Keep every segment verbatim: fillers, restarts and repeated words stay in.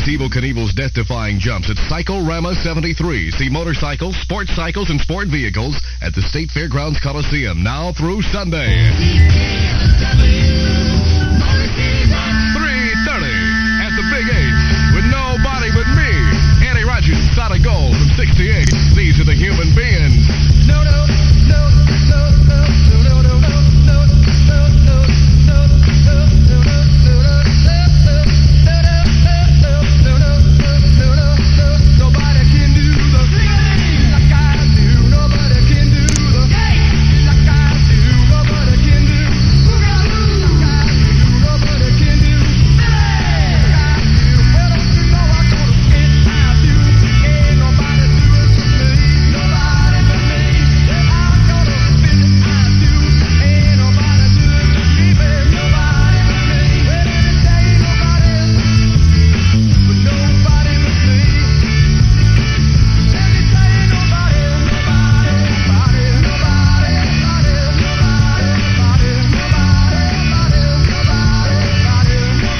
Witness Evel Knievel's death-defying jumps at Cycle-Rama seventy-three. See motorcycles, sports cycles, and sport vehicles at the State Fairgrounds Coliseum now through Sunday. three thirty at the Big H with nobody but me. Eddie Rogers, shot a goal from sixty-eight. These are the human beings. No, no, no, no, no, no, no, no, no, no, nobody can do the thing like I do. Nobody can do the thing like I do. Nobody can do like I do. Nobody can do like I do. Well, don't you know I go to skate? I do. Ain't nobody do it for me. Nobody but me. I go to spit. I do. Ain't nobody do it for me, babe. Nobody but me. Well, every day nobody, but nobody but me. Every day nobody, nobody, nobody, nobody, nobody, nobody, nobody, nobody, nobody, nobody,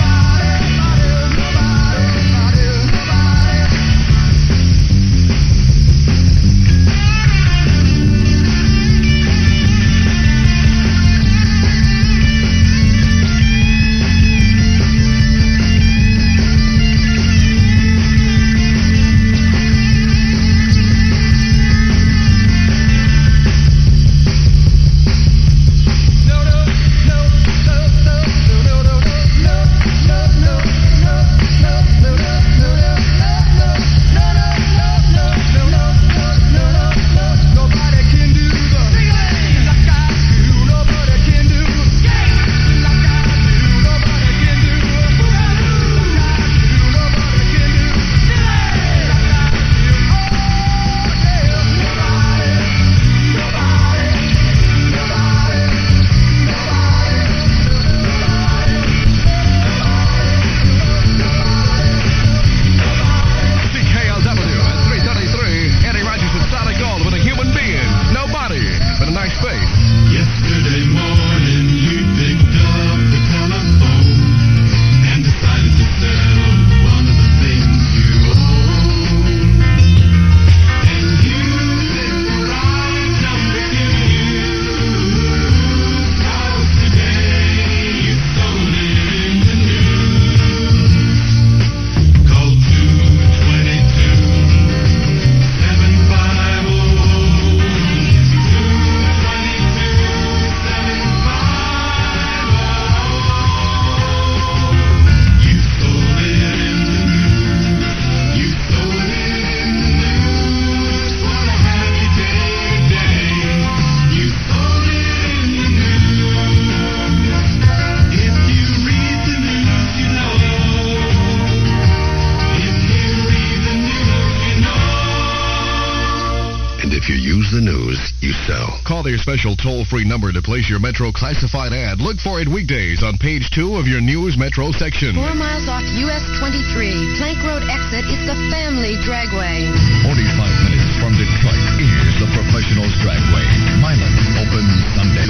Call their special toll-free number to place your Metro classified ad. Look for it weekdays on page two of your News Metro section. Four miles off U S twenty-three, Plank Road exit is the Family Dragway. forty-five minutes from Detroit is the Professionals Dragway. Milan, open Sunday.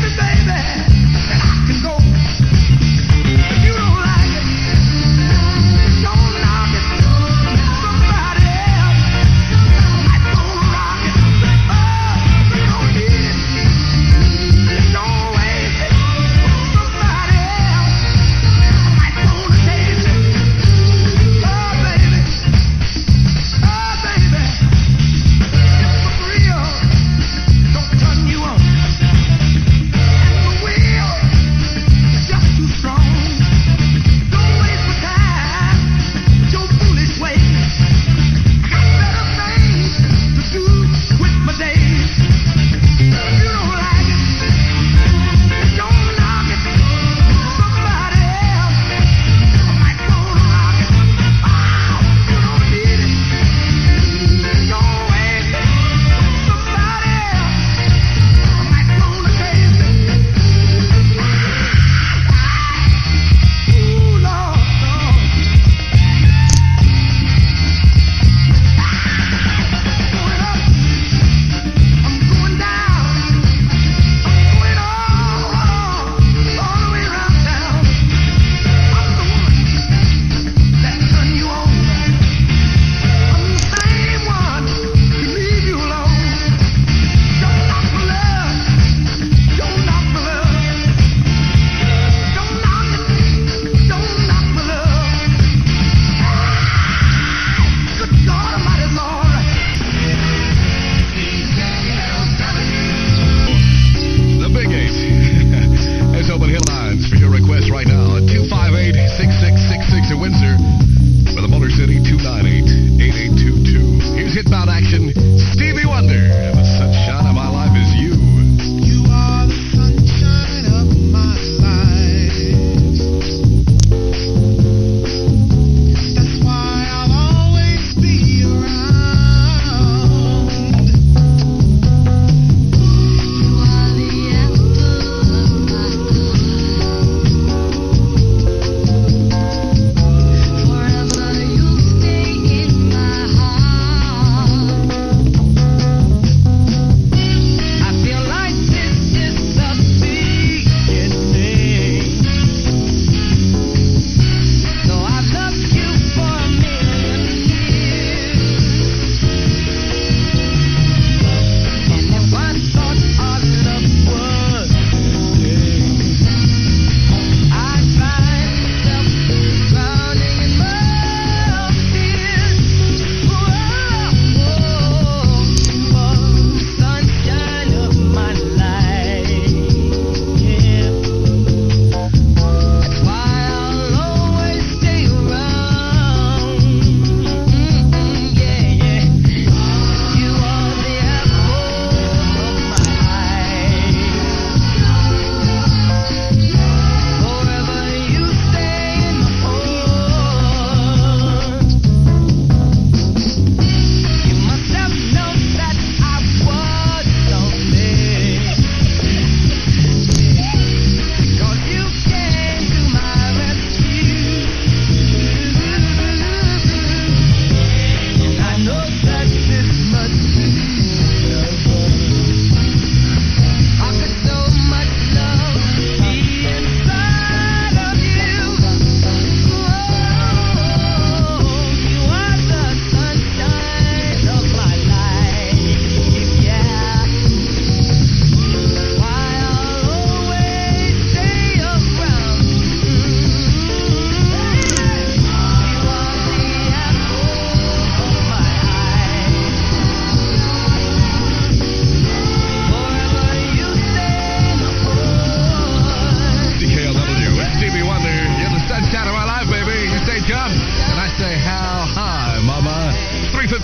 Baby, and I can go. If you don't like it,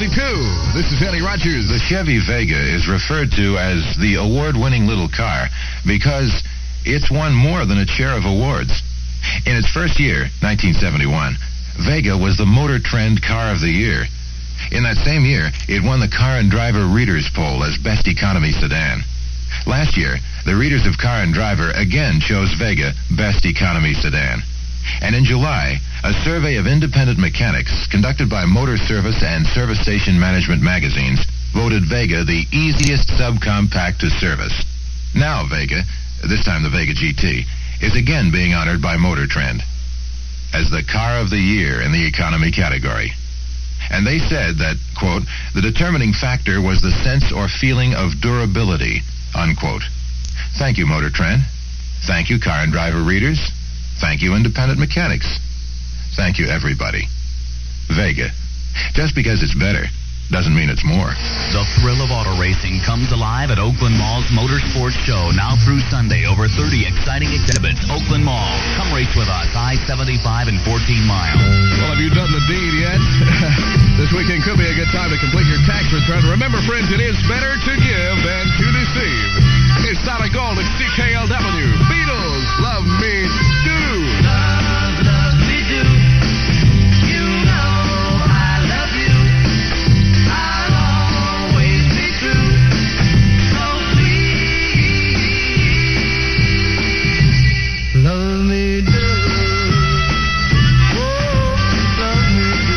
fifty-two. This is Eddie Rogers. The Chevy Vega is referred to as the award-winning little car because it's won more than its share of awards. In its first year, nineteen seventy-one, Vega was the Motor Trend Car of the Year. In that same year, it won the Car and Driver Readers Poll as Best Economy Sedan. Last year, the readers of Car and Driver again chose Vega Best Economy Sedan. And in July, a survey of independent mechanics conducted by Motor Service and Service Station Management magazines voted Vega the easiest subcompact to service. Now Vega, this time the Vega G T, is again being honored by Motor Trend as the Car of the Year in the economy category. And they said that, quote, the determining factor was the sense or feeling of durability, unquote. Thank you, Motor Trend. Thank you, Car and Driver readers. Thank you, independent mechanics. Thank you, everybody. Vega. Just because it's better doesn't mean it's more. The thrill of auto racing comes alive at Oakland Mall's Motorsports Show now through Sunday. Over thirty exciting exhibits. Oakland Mall. Come race with us. I seventy-five and fourteen mile. Well, have you done the deed yet? This weekend could be a good time to complete your tax return. Remember, friends, it is better to give than to deceive. It's Solid Gold at C K L W. Beatles, love me do. Love, love me do. You know I love you. I'll always be true. So please, love me do. Oh, love me do.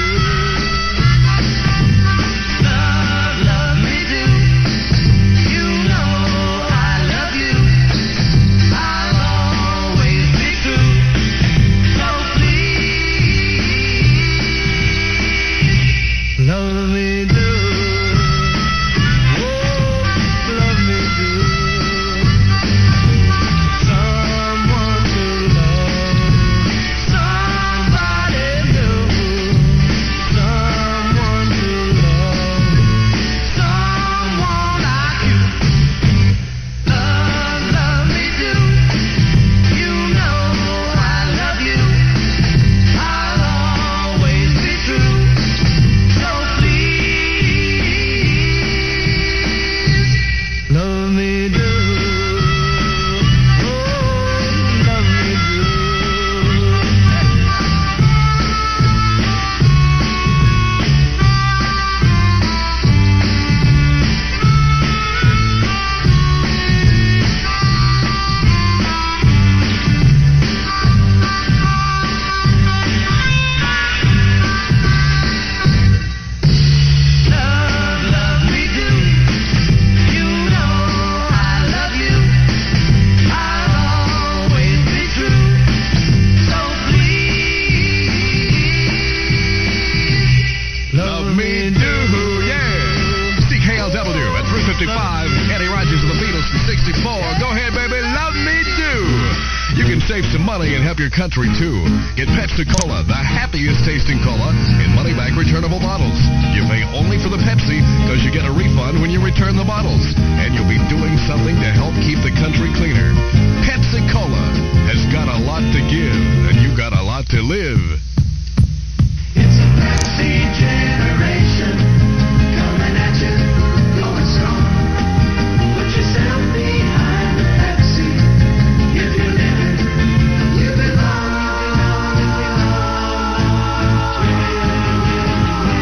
Love, love me do. You know I love you. I'll always be true. So please, love me do. Oh, love me do. Someone to love, somebody new. Someone to love, someone like you. Love, love me do. You know I love you. I'll always be true. So please, love me do. Oh, love me do. Love, love me do. You know I love you. I'll always be true. So please, Love me do, yeah. C K L W at three fifty-five. Eddie Rogers of the Beatles from sixty-four. Go ahead, baby. Love me do. You can save some money and help your country, too. Get Pepsi Cola, the happiest tasting cola, in money-back returnable bottles. You pay only for the Pepsi because you get a refund when you return the bottles. And you'll be doing something to help keep the country cleaner. Pepsi Cola has got a lot to give, and you got a lot to live. it's a Pepsi generation coming at you, going strong. Put yourself behind the Pepsi. If you live it, you belong. You belong.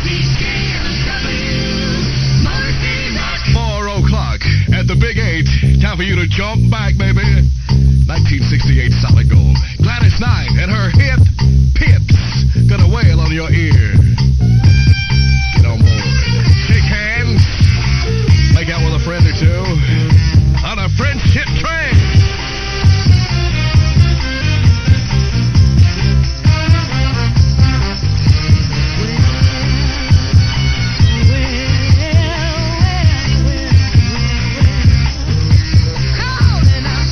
Four o'clock at the Big Eight. Time for you to jump back, baby. nineteen sixty-eight Solid Gold. Gladys Knight and her hit Pips gonna wail on your ear. Get on board. Shake hands. Make out with a friend or two on a friendship train. Calling out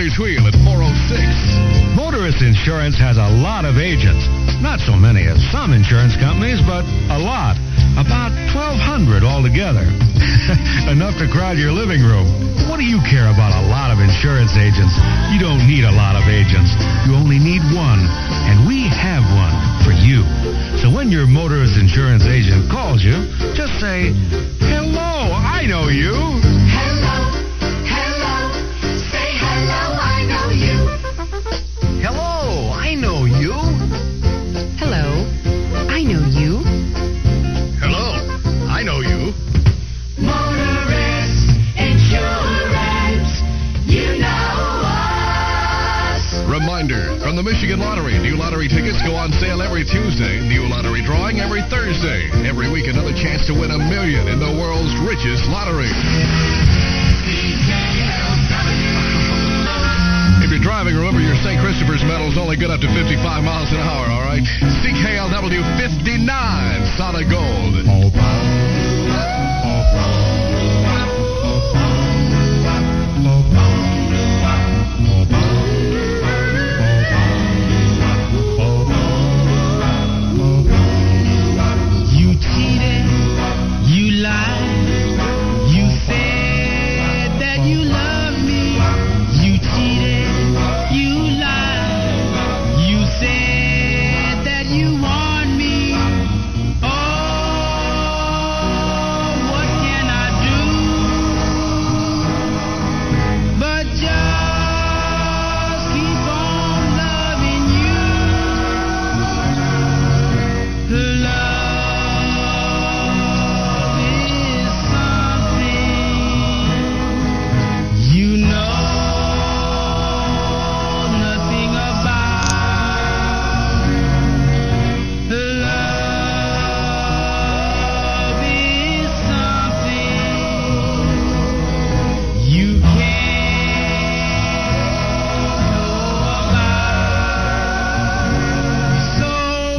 Ferris wheel at four oh six. Motorist Insurance has a lot of agents. Not so many as some insurance companies, but a lot. About twelve hundred altogether. Enough to crowd your living room. What do you care about a lot of insurance agents? You don't need a lot of agents. You only need one. And we have one for you. So when your Motorist Insurance agent calls you, just say, "Hello, I know you." Hello, hello, say hello, I know you. Hello, I know you. Hello, I know you. Hello, I know you. Motorist Insurance, you know us. Reminder from the Michigan Lottery. New lottery tickets go on sale every Tuesday. New lottery drawing every Thursday. Every week, another chance to win a million in the world's richest lottery. If you're driving, remember your Saint Christopher's medal is only good up to fifty-five miles an hour, all right? C K L W fifty-nine, solid gold. You cheated, you lied, you said that you loved me. You cheated, you lied, you said that you want me. Oh, what can I do but just keep on loving you? Love is something you know nothing about. Love is something you can't know about. So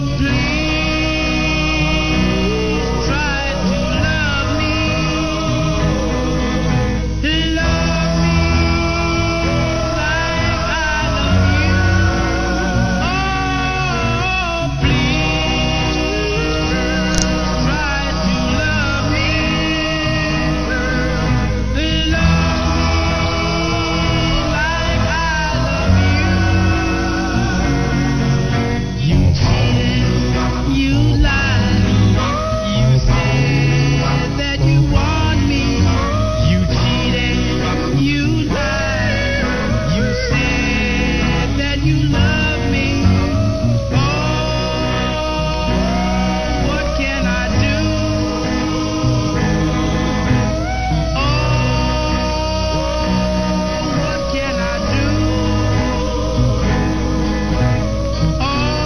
please try to love me. Love me like I love you. Oh, please try to love me. Love me like I love you. You cheated, you lied, you said that you want me. You cheated, you lied, you said that you love me. Oh, what can I do? Oh, what can I do? Oh,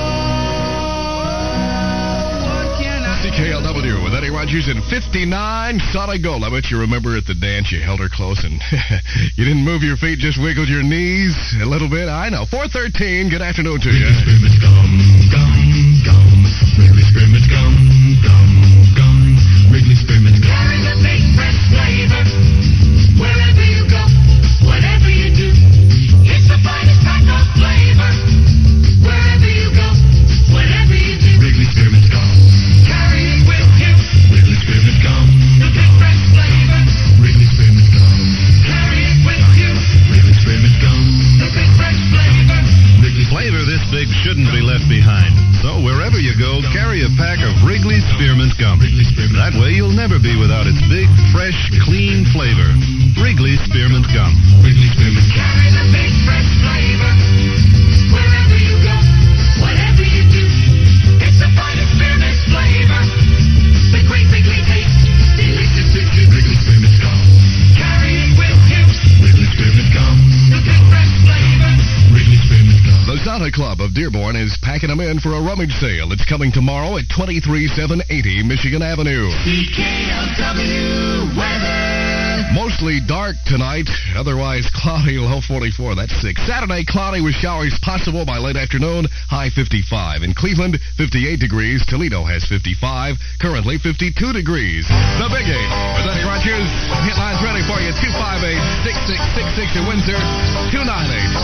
what can I C K L W with Eddie Rogers in fifty-nine, solid gold. I bet you remember at the dance you held her close and you didn't move your feet, just wiggled your knees a little bit. I know. four thirteen, good afternoon to you. Scrimmage gum, gum, gum. Wrigley Scrimmage gum, gum, gum. Wrigley Scrimmage gum. Carry the big fresh flavor wherever you go, whatever you do. It's the finest pack of flavor wherever you go, whatever you do. Wrigley Scrimmage gum. Carry it with you. Wrigley Scrimmage gum. The big fresh flavor. Wrigley Scrimmage gum. Carry it with you. Wrigley Scrimmage gum. The big fresh flavor. Wrigley Flavor this big shouldn't be left behind. So wherever you go, carry a pack of Wrigley's Spearmint Gum. Wrigley Spearmint. That way you'll never be without its big, fresh, clean flavor. Wrigley's Spearmint Gum. Wrigley Scrimmage gum. Carry the big fresh flavor wherever you go, whatever you do. It's the finest spearmint flavor. The great bigly taste, delicious to chew. Wrigley Scrimmage gum. Carry it with you. Wrigley Scrimmage gum. The big fresh flavor. Wrigley Scrimmage gum. The Santa Club of Dearborn is packing them in for a rummage sale. It's coming tomorrow at twenty-three seven eighty Michigan Avenue. C K L W weather. Mostly dark tonight, otherwise cloudy, low forty-four. That's six. Saturday, cloudy with showers possible by late afternoon, high fifty-five. In Cleveland, fifty-eight degrees. Toledo has fifty-five, currently fifty-two degrees. The Big Eight with Eddie Rogers. Hit lines ready for you, two five eight, six six six six in Windsor, two nine eight,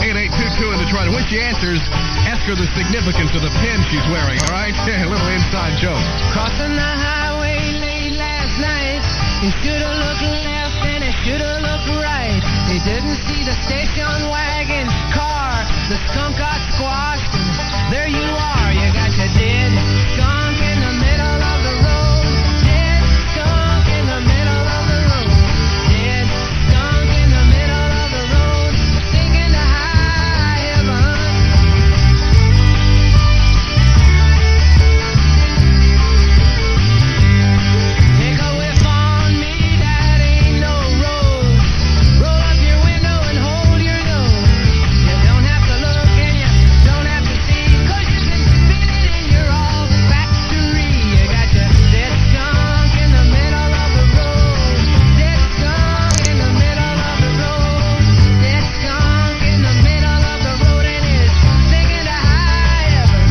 That's right. And when she answers, ask her the significance of the pin she's wearing, all right? A little inside joke. Crossing the highway late last night. He should have looked left and he should have looked right. He didn't see the station wagon car. The skunk got squashed and there you are. You got your dead skunk in the middle of the road. Dead skunk in the middle of the road. Dead skunk in the middle of the road. Singing to high heaven. Take a whiff on me, that ain't no rose. Roll up your window and hold your nose. You don't have to look and you don't have to see, 'cause you can feel it in your olfactory. You got your dead skunk in the middle of the road. Dead skunk in the middle of the road. Dead skunk in the middle of the road and it's singing to high heaven.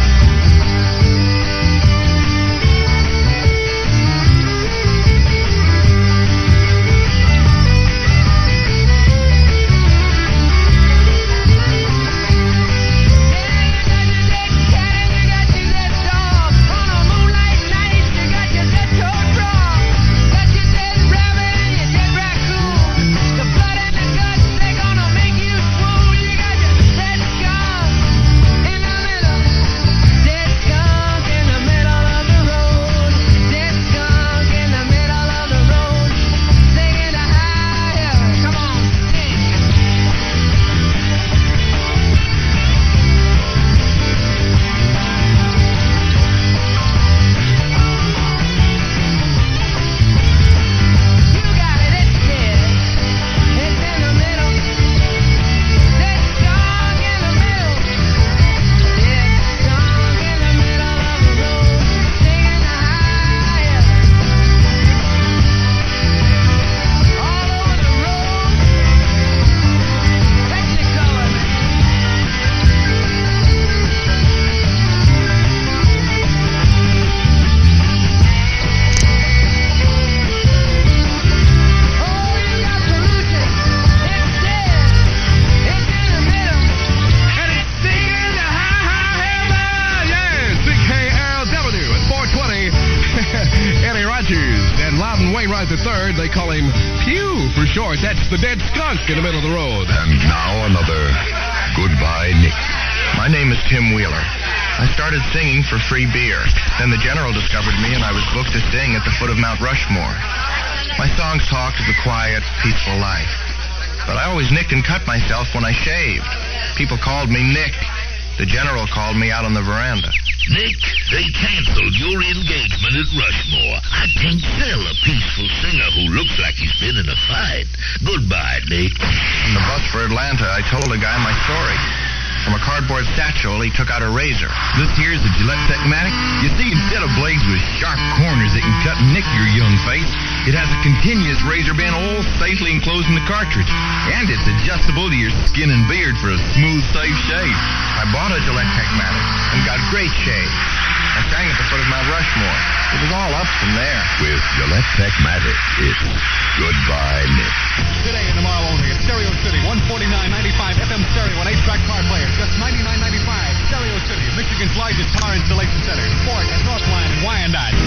Wainwright the third, they call him Pew for short. That's the dead skunk in the middle of the road. And now another Goodbye, Nick. My name is Tim Wheeler. I started singing for free beer. Then the General discovered me, and I was booked to sing at the foot of Mount Rushmore. My songs talked of the quiet, peaceful life. But I always nicked and cut myself when I shaved. People called me Nick. The General called me out on the veranda. Nick, they canceled your engagement at Rushmore. I can't sell a peaceful singer who looks like he's been in a fight. Goodbye, Nick. On the bus for Atlanta, I told a guy my story. From a cardboard satchel, he took out a razor. This here's a Gillette Techmatic. You see, instead of blades with sharp corners that can cut and nick your young face, it has a continuous razor band all safely enclosed in the cartridge. And it's adjustable to your skin and beard for a smooth, safe shave. I bought a Gillette Techmatic and got great shave. I sang at the foot of Mount Rushmore. It was all up from there. With Gillette Techmatic, it's Goodbye, Nick. Today and tomorrow only at Stereo City, one forty-nine ninety-five F M stereo and eight-track car player. Just ninety-nine ninety-five. Stereo City, Michigan's largest car installation center. Ford at Northline and Wyandotte.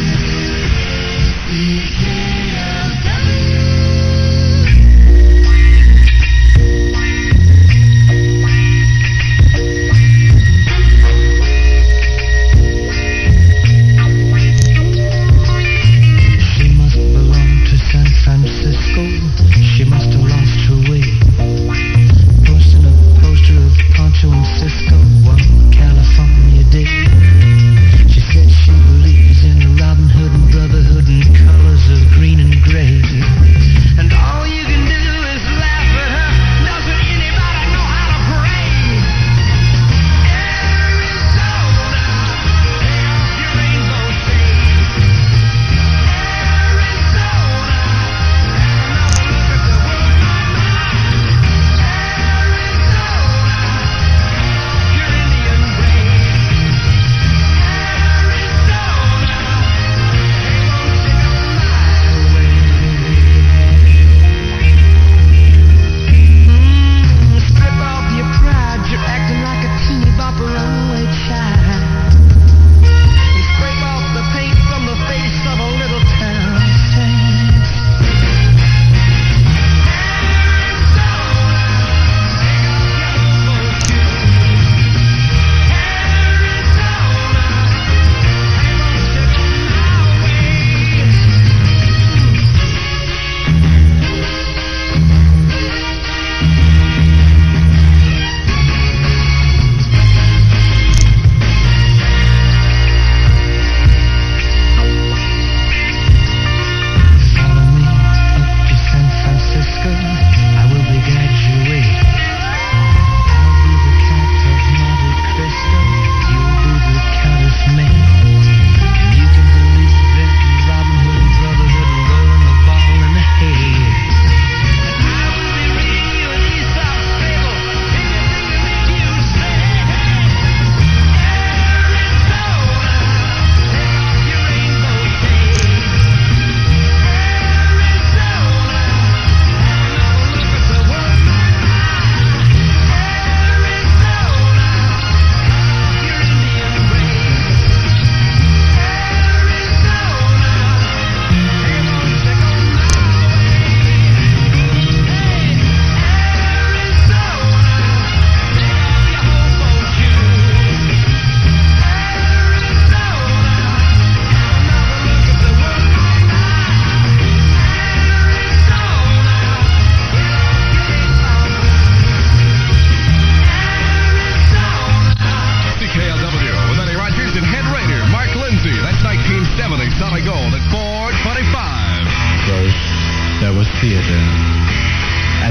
She must belong to San Francisco. She must have lost her way.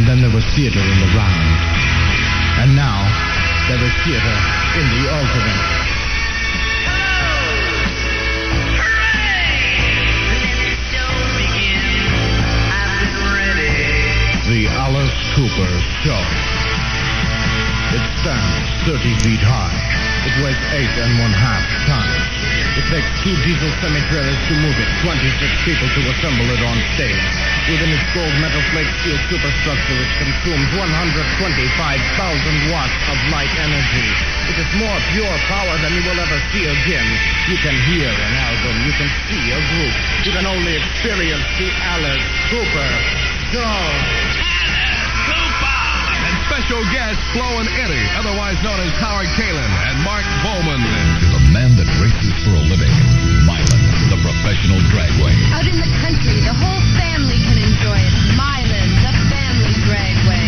then there was theater in the round. And now, there is theater in the alternate. The Alice Cooper Show. It stands thirty feet high. It weighs eight and one half tons. It takes two diesel semi-trailers to move it, twenty-six people to assemble it on stage. Within its gold metal plate steel superstructure, it consumes one hundred twenty-five thousand watts of light energy. It is more pure power than you will ever see again. You can hear an album. You can see a group. You can only experience the Alice Cooper Show. Special guests Flo and Eddie, otherwise known as Howard Kalin and Mark Bowman. To the man that races for a living, Milan, the professional dragway. Out in the country, the whole family can enjoy it. Milan, the family dragway.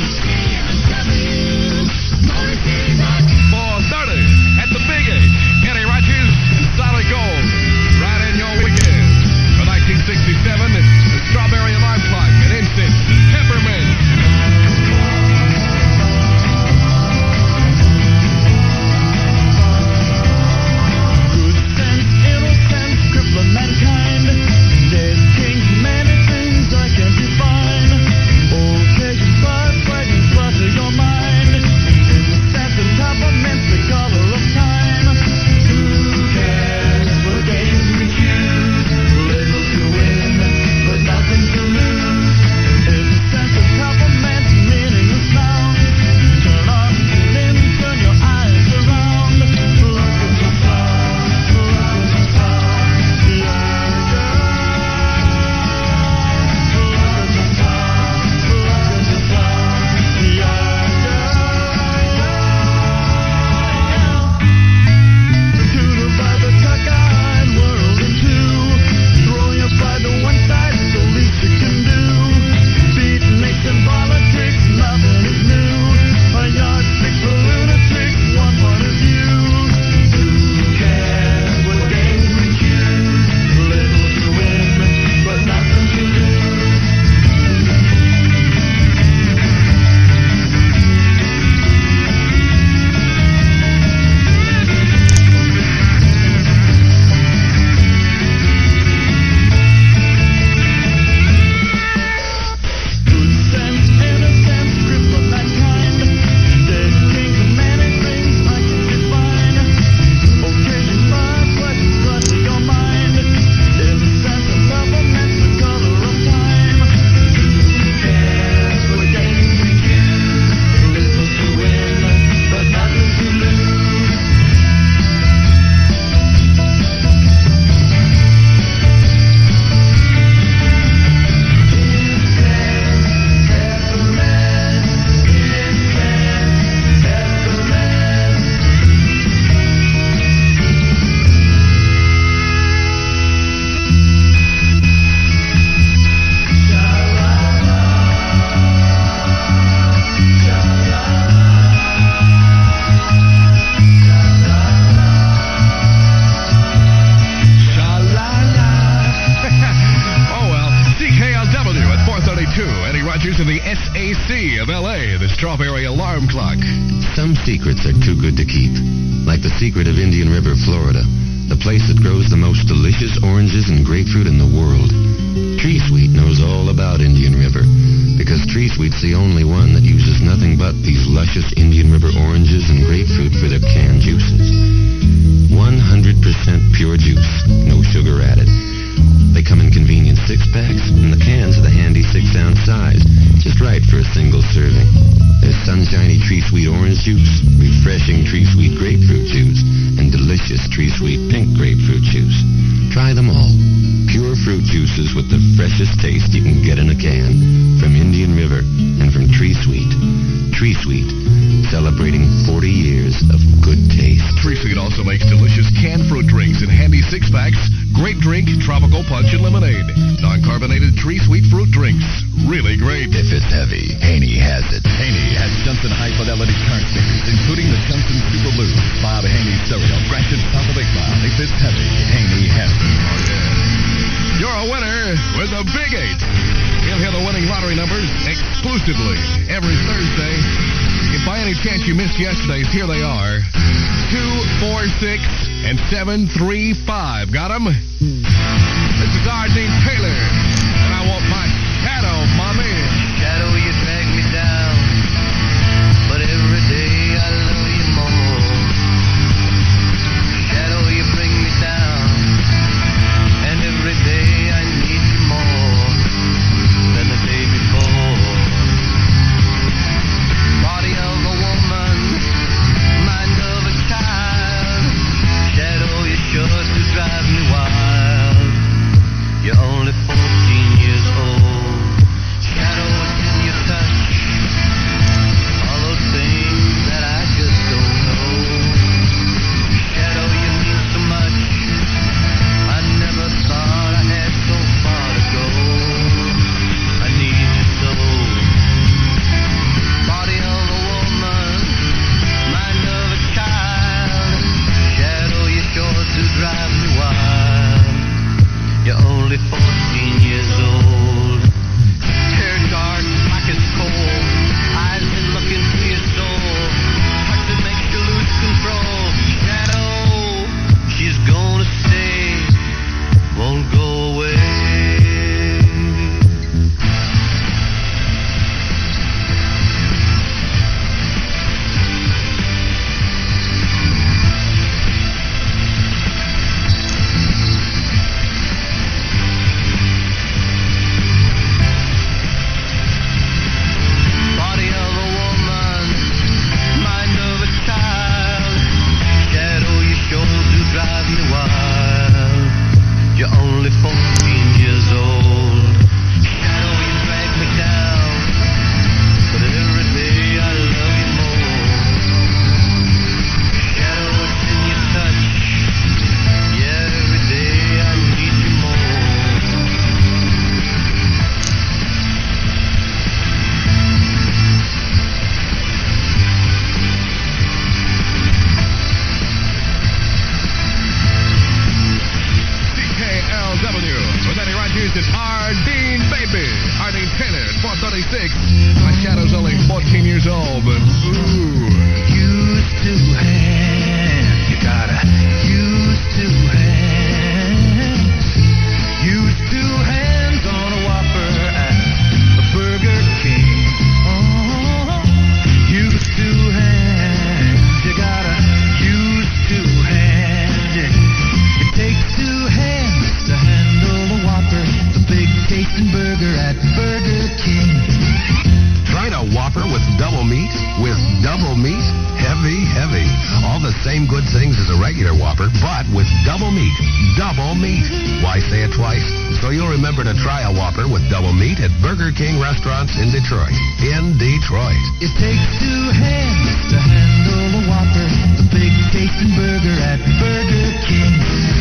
four thirty at the Big Eight. Eddie Rogers and Solid Gold. Right in your weekend. For nineteen sixty-seven, the Strawberry Alarm Clock and Incense, Peppermint. Mankind, there's king, many things I can define. Occasion fire fighting flutter your mind. In the sense of temperament, the color of time. Who cares what games we choose? Little to win, but nothing to lose. In the sense of temperament, meaning of sound. Turn on, tune in, turn your eyes around. Look at the sound, look at the sound. Strawberry Alarm Clock. Some secrets are too good to keep. Like the secret of Indian River, Florida, the place that grows the most delicious oranges and grapefruit in the world. Tree Sweet knows all about Indian River, because Tree Sweet's the only one that uses nothing but these luscious Indian River oranges and grapefruit for their canned juices. one hundred percent pure juice, no sugar added. They come in convenient six-packs, and the cans are the handy six-ounce size, just right for a single serving. There's sunshiny Tree Sweet orange juice, refreshing Tree Sweet grapefruit juice, and delicious Tree Sweet pink grapefruit juice. Try them all. Pure fruit juices with the freshest taste you can get in a can. From Indian River and from Tree Sweet. Tree Sweet, celebrating forty years of good taste. Tree Sweet also makes delicious canned fruit drinks in handy six-packs, great drink, tropical punch, and lemonade. Non-carbonated Tree Sweet fruit drinks. Really great. If it's heavy, Haney has it. Haney has Johnson high-fidelity current series, including the Johnson Super Blue, Bob Haney stereo, Gratiot top of eight mile. If it's heavy, Haney has it. Oh, yeah. You're a winner with a Big Eight. You'll hear the winning lottery numbers, X exclusively every Thursday. If by any chance you missed yesterday's, here they are. two, four, six, and seven, three, five. Got them? This is Ardeen Taylor, and I want my shadow, mommy. Shadow, you drag me down, but every day I love you more. Shadow, you bring me down, and every day I need you more than the day before. Body of a woman, mind of a child. Shadow, you're sure to drive me wild. You're only fourteen years old. Shadow, it's in your touch. All those things that I just don't know. Shadow, you mean so much. I never thought I had so far to go. I need you so. Body of a woman, mind of a child. Shadow, you're sure to drive me wild. You're only fourteen years old. Hair dark, black as coal. Eyes that look into your soul. Touch that makes you lose control. Shadow, she's gonna stay, won't go away. Body of a woman, mind of a child. Shadow, you sure do drive me wild. You're only fourteen years old. Shadow, you drag me down, but every day I love you more. Shadow, it's in your touch. Yeah, every day I need you more. C K L W with Eddie Rogers and Ardeen, baby. Ardeen Taylor, four thirty-six. My shadow's only fourteen years old, but ooh. Used to have, you gotta use two hands. Use two hands on a Whopper at a Burger King. Oh, use two hands, you gotta use two hands. It takes two hands to handle a Whopper, the big tasting burger at Burger King. Tried a Whopper with double meat? With double meat? Heavy, heavy. All the same good things as a regular Whopper, but with double meat. Double meat. Why say it twice? So you'll remember to try a Whopper with double meat at Burger King restaurants in Detroit. In Detroit. It takes two hands to handle a Whopper, the big tasting burger at Burger King.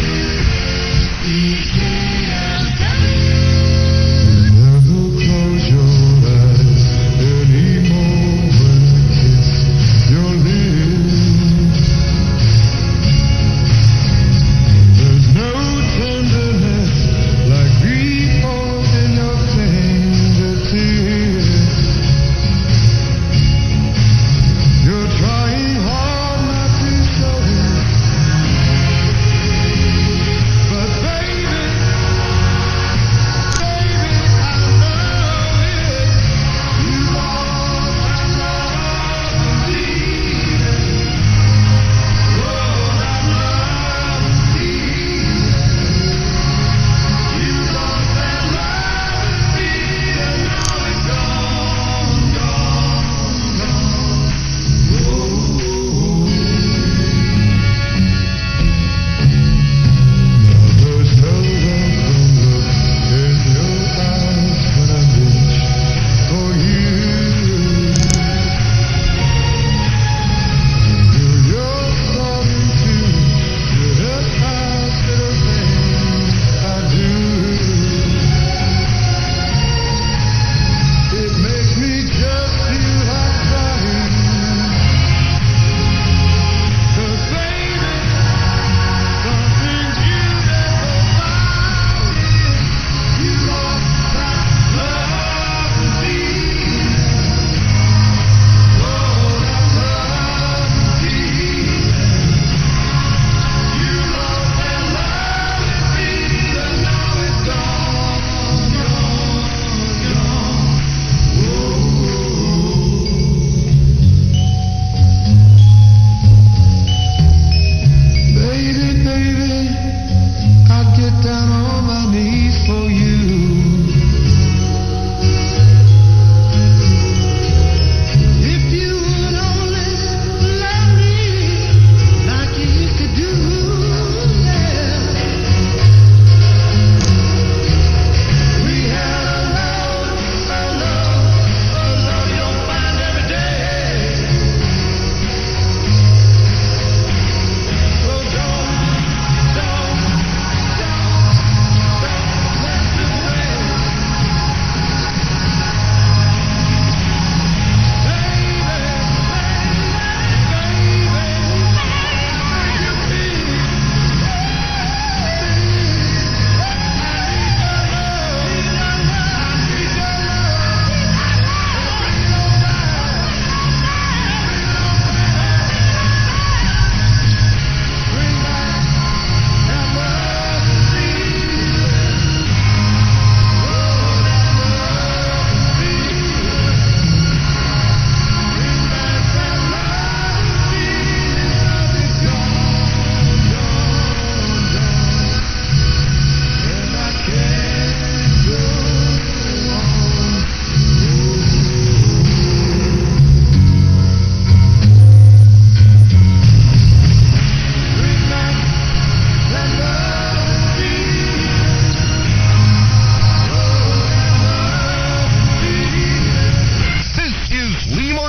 Close your eyes anymore when I kiss your lips. There's no tenderness like grief holding your fingertips. You're trying hard not to show it, but baby,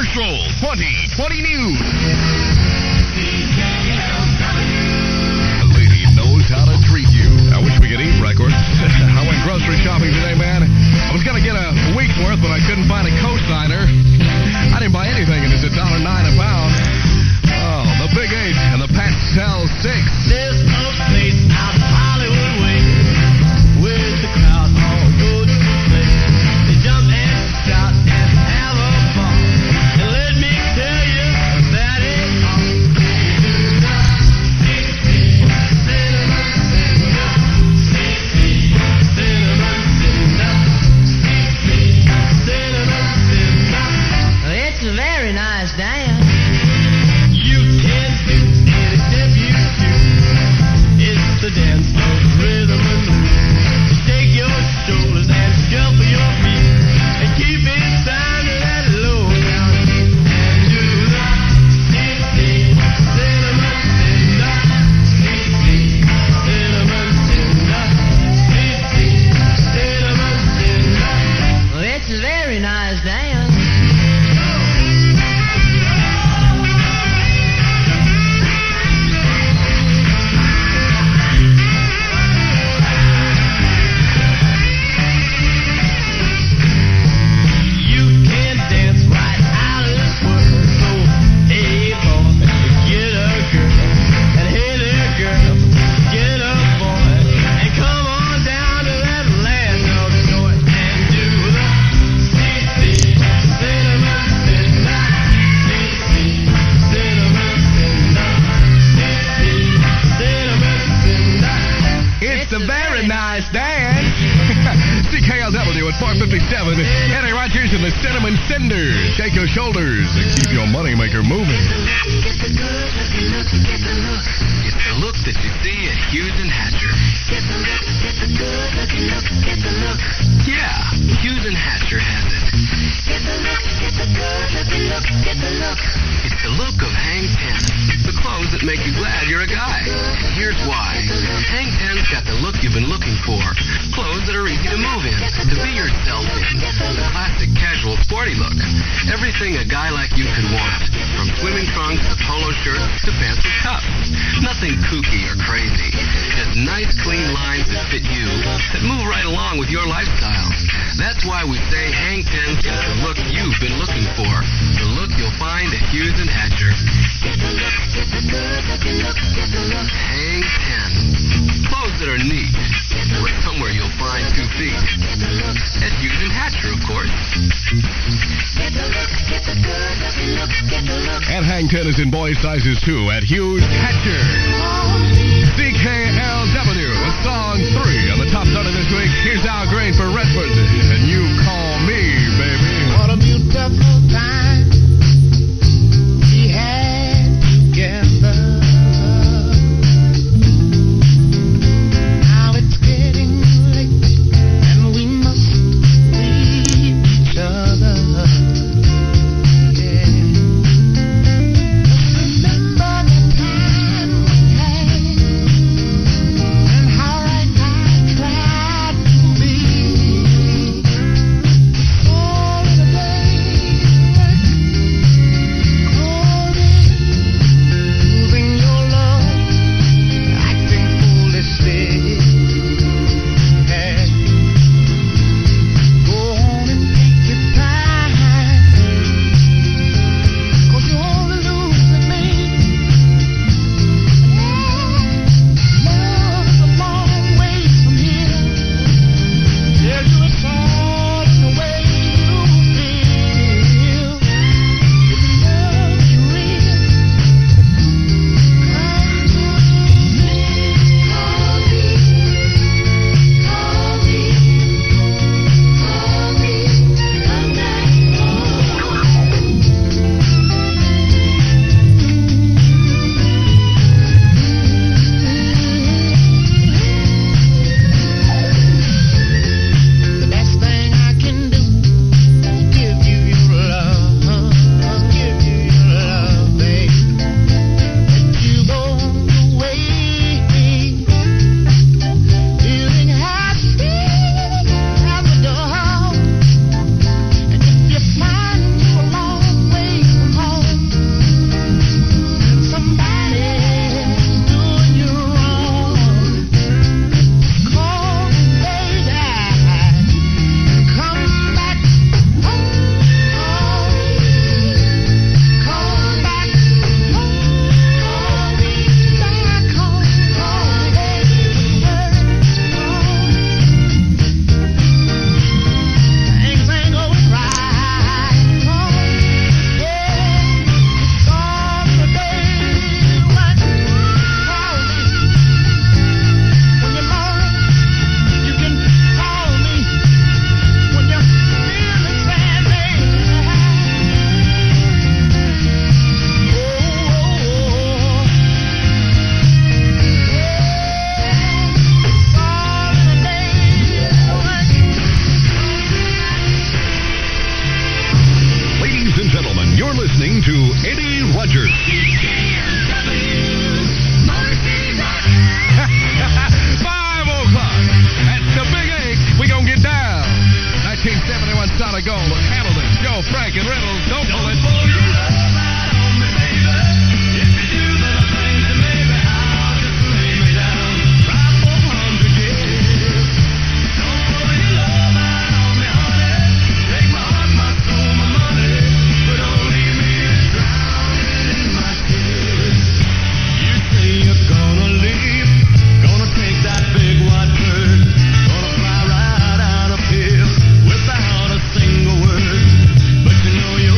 Commercial twenty twenty News. A lady knows how to treat you. I wish we could eat records. I went grocery shopping today, man. I was going to get a week's worth, but I couldn't find a cosigner. I didn't buy anything, and it's a dollar nine a pound. Oh, the Big Eight and the Pastel Six. There's no place out of Hollywood way where the crowd all go to play. They jump and shout and have a ball. And let me tell you, that ain't all. It's a very nice dance. You can do any step you choose. It's the dance of rhythm and blues. You shake your shoulders and shuffle your feet and keep it sounding that low down beat. And do the sixty cinnamon cinder, sixty cinnamon cinder, sixty cinnamon cinder. Well, it's a very nice dance. C K L W at four fifty-seven. Eddie Rogers and the Cinnamon Cinders. Shake your shoulders and keep your moneymaker moving. It's the look that you see at Hughes and Hatcher. Yeah, Hughes and Hatcher has it. It's the look of Hang Ten, the clothes that make you glad you're a guy. And here's why. Hang Ten's got the look you've been looking for. Clothes that are easy to move in, to be yourself in. The classic casual sporty look. Everything a guy like you could want. From swimming trunks to polo shirts to pants with cuffs. Nothing kooky or crazy. Just nice, clean lines that fit you, that move right along with your lifestyle. That's why we say Hang Ten's got the look you've been looking for. The look you'll find at Hughes and Hatcher. Hang Ten. Clothes that are neat. But somewhere you'll find two feet. At Hughes and Hatcher, of course. And Hang Ten is in boys' sizes, too, at Hughes Hatcher. C K L W, a song three on the top thirty this week. Here's Al Green for Redford, and You Call Me, baby. What a beautiful time we had together. Now it's getting late, and we must leave each other. Yeah. Remember the time we had, and how right I tried to be. You're listening to Eddie Rogers. Five o'clock. That's the Big Eight. We gonna get down. nineteen seventy-one Solid Gold with Hamilton, Joe, Frank, and Reynolds. Don't pull it. Without a single word, but you know you're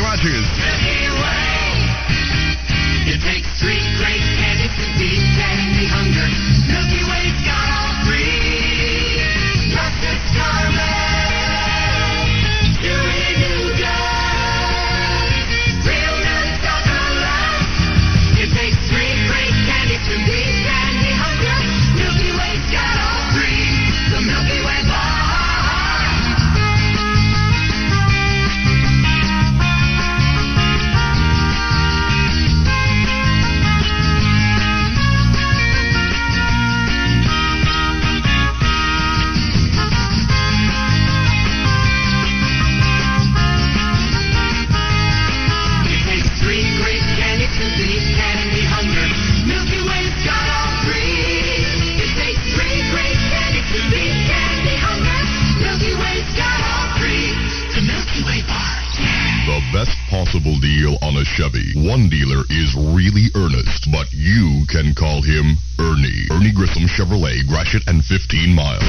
Rogers. It takes three great candies to beat candy hunger. Milky Way's got all three. Luscious caramel, chewy nougat, real milk chocolate. It takes three great candies to beat candy hunger. Milky Way's got all three. The Milky Way bar. The best possible deal on a Chevy. One dealer is really earnest, but you can call him Ernie. Ernie Grissom Chevrolet, Gratiot and fifteen miles.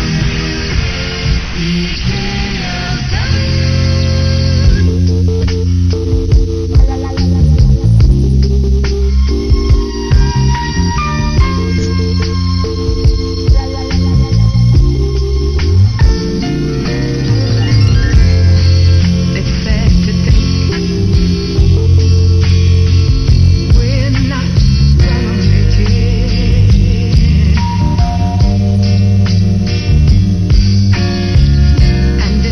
And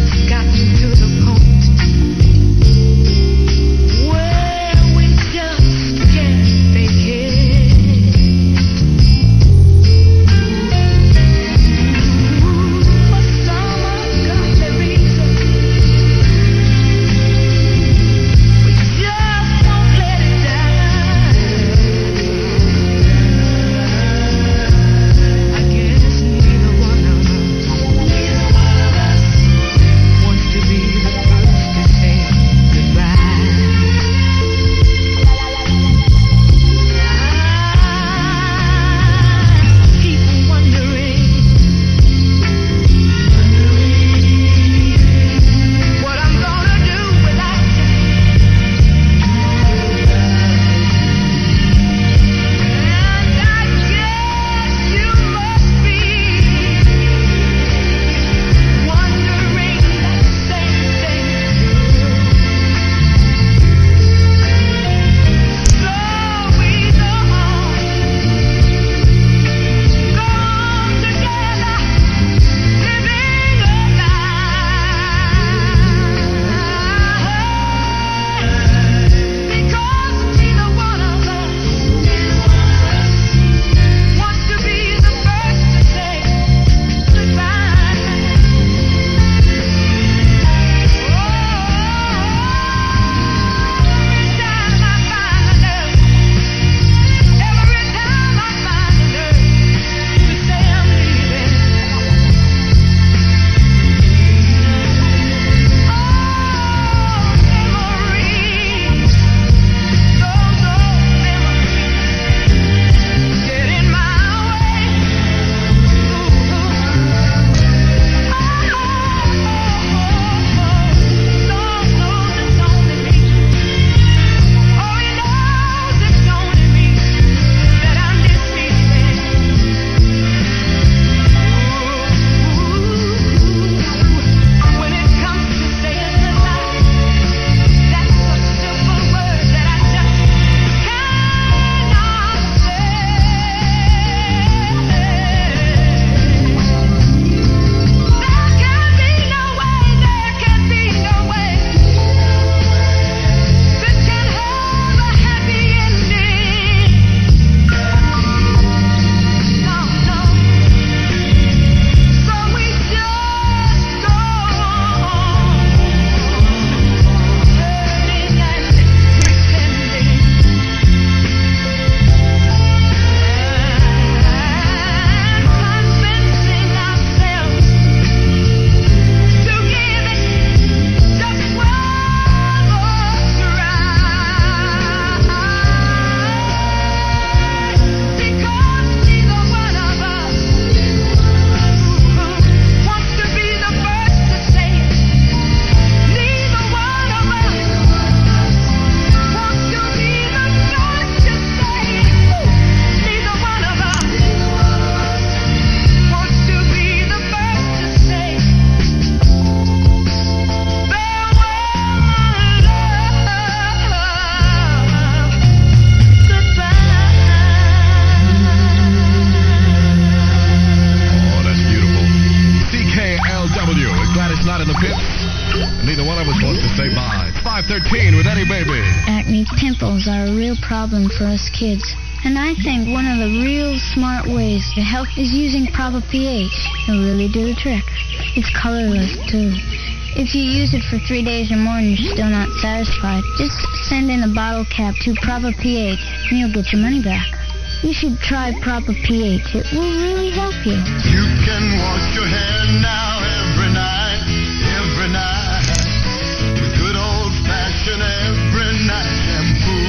with Eddie Baby. Acne pimples are a real problem for us kids. And I think one of the real smart ways to help is using proper pH. It'll really do the trick. It's colorless, too. If you use it for three days or more and you're still not satisfied, just send in a bottle cap to proper pH and you'll get your money back. You should try proper pH. It will really help you. You can wash your hair now every night, every night, with good old-fashioned every night shampoo.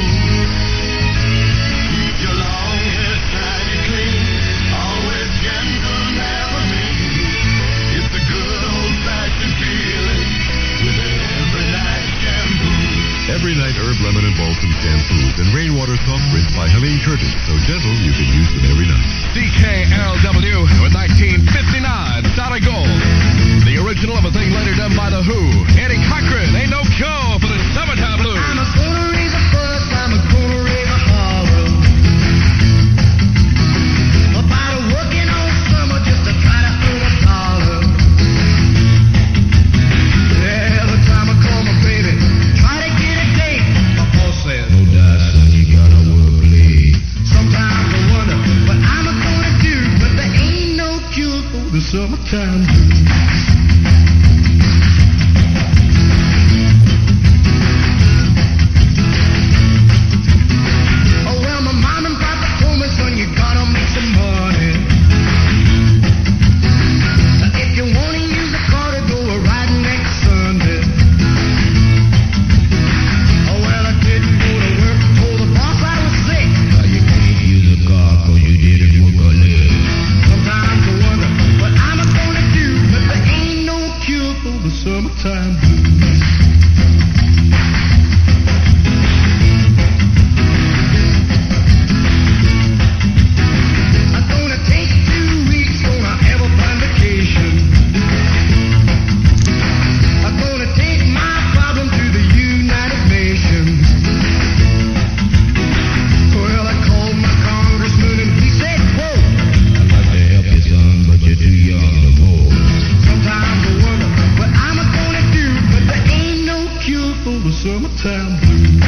Keep your long hair shiny clean, always gentle, never mean. It's a good old-fashioned feeling with every night shampoo. Every night herb, lemon, and balsam shampoos and rainwater soft rinse by Helene Curtis. So gentle you can use them every night. C K L W with nineteen fifty-nine Solid Gold. The original of a thing later done by The Who. Eddie Cochran, Ain't No Cure for the Summertime Blues. I'm a gonna raise a fuss, I'm a gonna raise a holler about a working all summer just to try to earn a dollar. Yeah, every time I call my baby, try to get a date, my boss says, no doubt, son, you gotta work late. Sometimes I wonder what I'm gonna do, but there ain't no cure for the summertime blues. Oh, well, my mom and papa told me, son, you gotta make some money. If you wanna use a car to go a riding next Sunday. Oh, well, I didn't go to work, told the boss I was sick. Now you can't use a car cause you didn't work a leg. Sometimes I wonder what I'm gonna do, but there ain't no cure for the summertime blues. I'm gonna take two weeks, gonna have a fun vacation. I'm gonna take my problem to the United Nations. Well, I called my congressman and he said, quote, I'd like to help you, son, but you're too young to vote. Sometimes I wonder what I'm gonna do, but there ain't no cure for the summertime blues.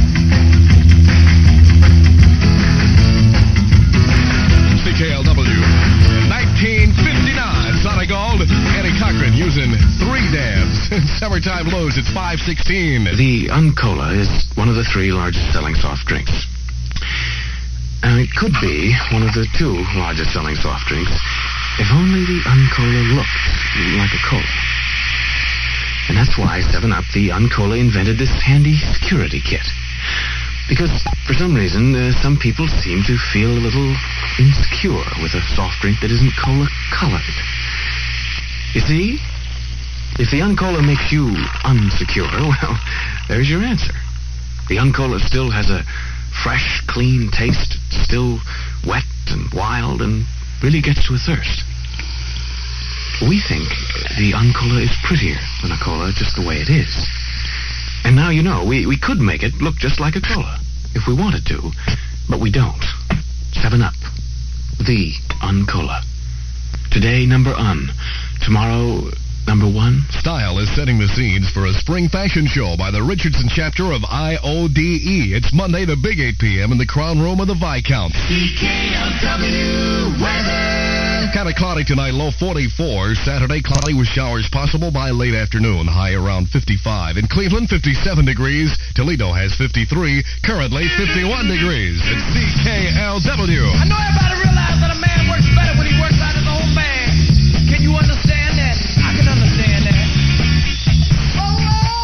C K L W, nineteen fifty-nine Solid Gold. Eddie Cochran using three dabs. Summertime Blues, it's five sixteen. The Uncola is one of the three largest selling soft drinks. And it could be one of the two largest selling soft drinks if only the Uncola looked like a cola. And that's why seven up, the Uncola, invented this handy security kit. Because, for some reason, uh, some people seem to feel a little insecure with a soft drink that isn't cola-colored. You see? If the Uncola makes you unsecure, well, there's your answer. The Uncola still has a fresh, clean taste. It's still wet and wild and really gets to a thirst. We think the Uncola is prettier than a cola just the way it is. And now you know, we, we could make it look just like a cola if we wanted to, but we don't. Seven Up. The Uncola. Today, number un. Tomorrow, number one. Style is setting the scenes for a spring fashion show by the Richardson chapter of I O D E. It's Monday, the big eight p.m. in the Crown Room of the Viscount. C K L W weather. Kind of cloudy tonight, low forty-four. Saturday, cloudy with showers possible by late afternoon, high around fifty-five. In Cleveland, fifty-seven degrees. Toledo has fifty-three. Currently, fifty-one degrees. It's C K L W. I know everybody realizes that a man works better when he works out his own band. Can you understand that? I can understand that. Oh,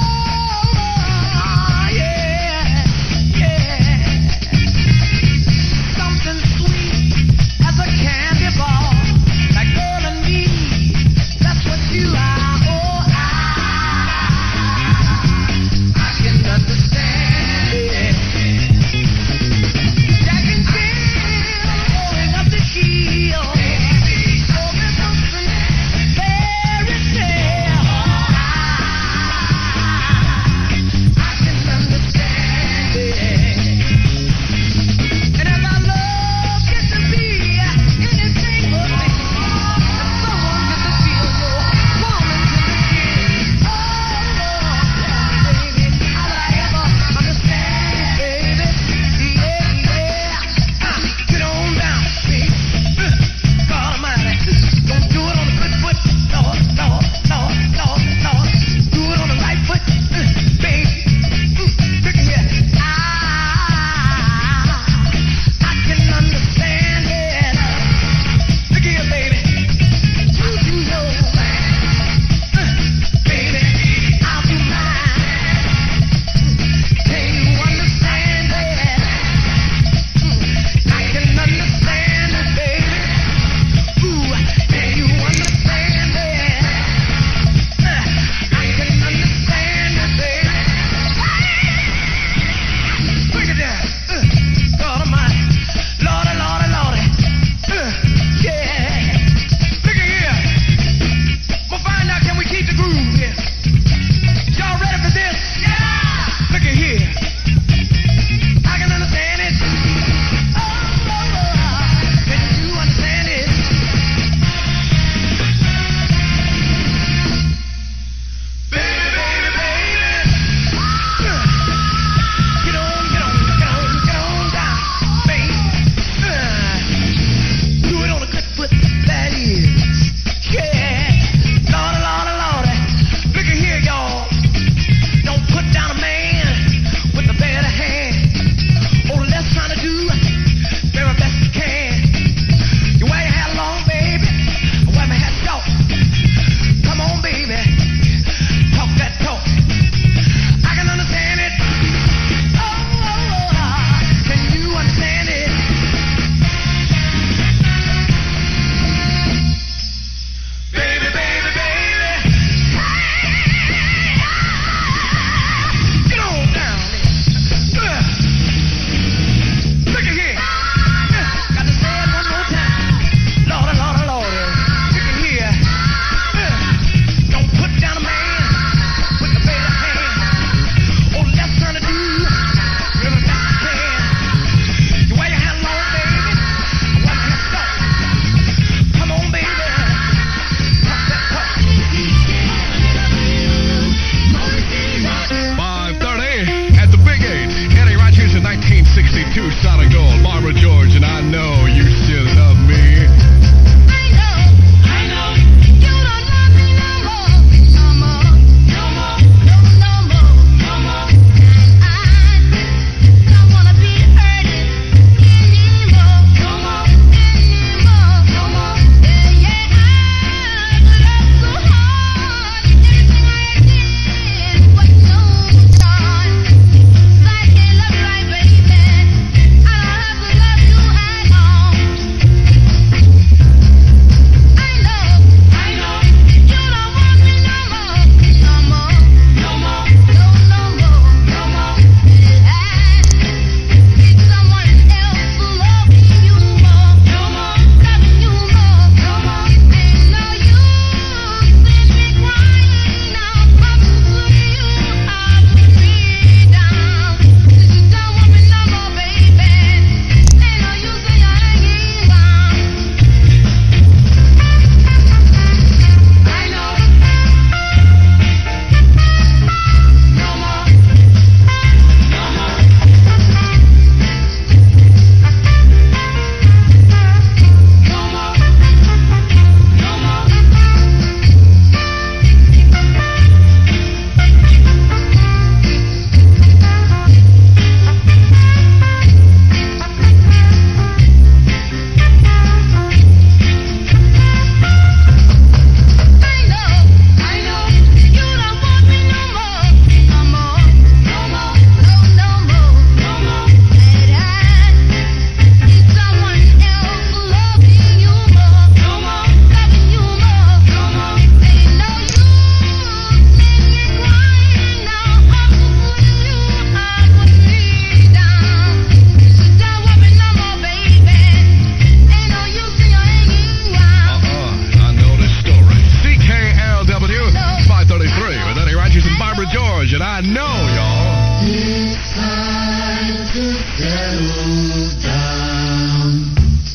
yeah, yeah. Something sweet as a candy bar. Like girl and me, that's what you are. Oh, I, I can understand it. Jack and Jill going settle down.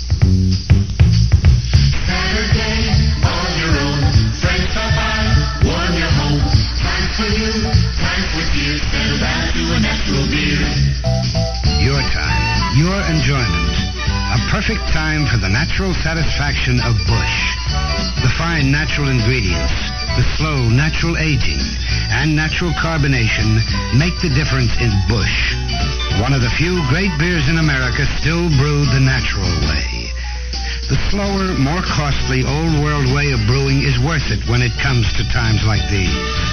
Saturday on your own, friends stop by, warm your home. Time for you, time for tears, settle down to a natural beer. Your time, your enjoyment. A perfect time for the natural satisfaction of Bush. The fine natural ingredients, the slow natural aging, and natural carbonation make the difference in Bush. One of the few great beers in America still brewed the natural way. The slower, more costly, old world way of brewing is worth it when it comes to times like these.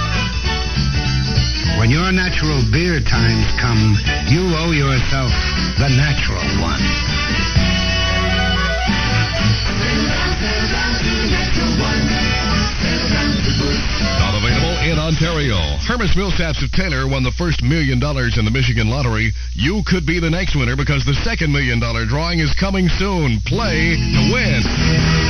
When your natural beer times come, you owe yourself the natural one. Not available in Ontario. Hermes Millsaps of Taylor won the first million dollars in the Michigan lottery. You could be the next winner because the second million dollar drawing is coming soon. Play to win.